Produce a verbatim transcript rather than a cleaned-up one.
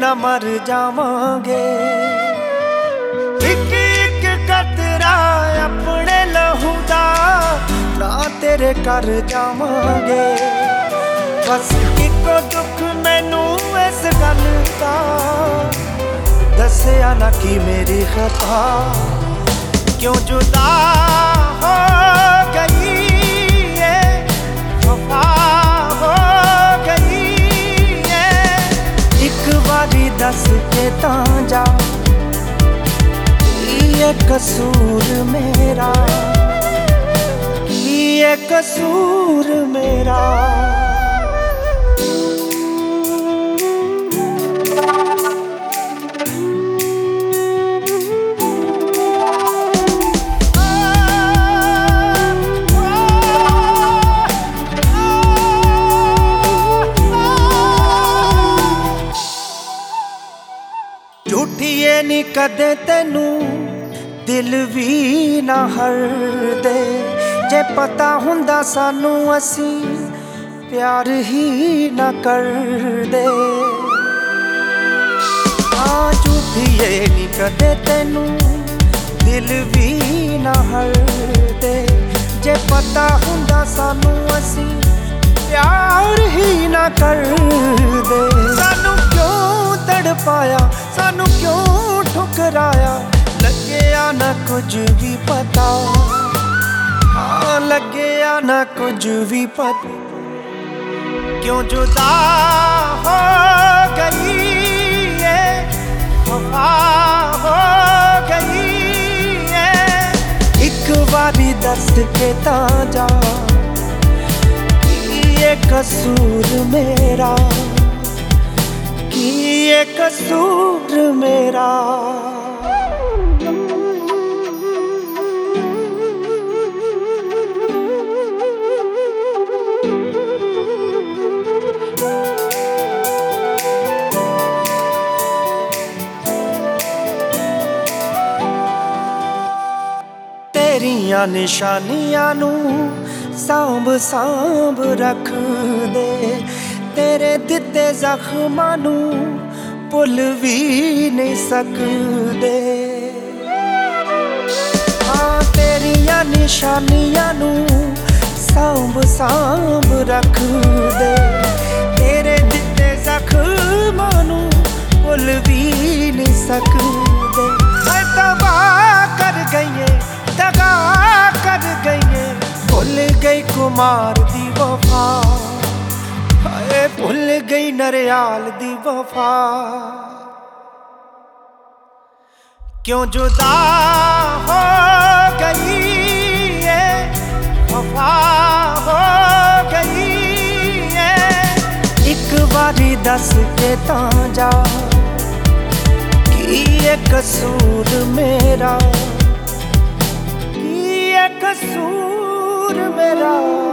ना मर जावांगे। एक एक कतरा अपने लहू दा ना तेरे कर जावांगे। बस इको दुख मैनू इस गल दा, दस्या ना कि मेरी खता क्यों जुदा हो गई है, वफा हो गई है। एक बारी दस के तां जा ये कसूर मेरा, ये कसूर मेरा। झूठिए नी कदे तेनू दिल भी ना हरदे, जे पता हुंदा सानू असी प्यार ही ना करदे। हाँ झूठिए नी कदे तेनू दिल भी ना हरदे, जे पता हुंदा सानू असी प्यार ही ना करदे। सानू क्यों तड़पाया, सानू क्यों ठुकराया, लग्या ना कुछ भी पता। हाँ लग्या ना कुछ भी पता क्यों जुदा हो गई है, वफा हो गई है। एक बारी दस के तां जा ये कसूर मेरा, ये कसूर मेरा। तेरियां निशानियां नू सांभ सांभ रख दे, तेरे दिते जख्मां नू भुल भी नहीं सकदे। हाँ तेरियां निशानियां नू सांभ सांभ रख दे, तेरे दिते जख्मां नू भुल भी नहीं सकदे। मैं तबाह कर गई, दगा कर गई, भुल गई कुमार दी वफा, हाय भुल गई नरियाल दी वफा। क्यों जुदा हो गई है, वफा हो गई है। एक बारी दस के तां जा कि ये कसूर मेरा, कि ये कसूर मेरा।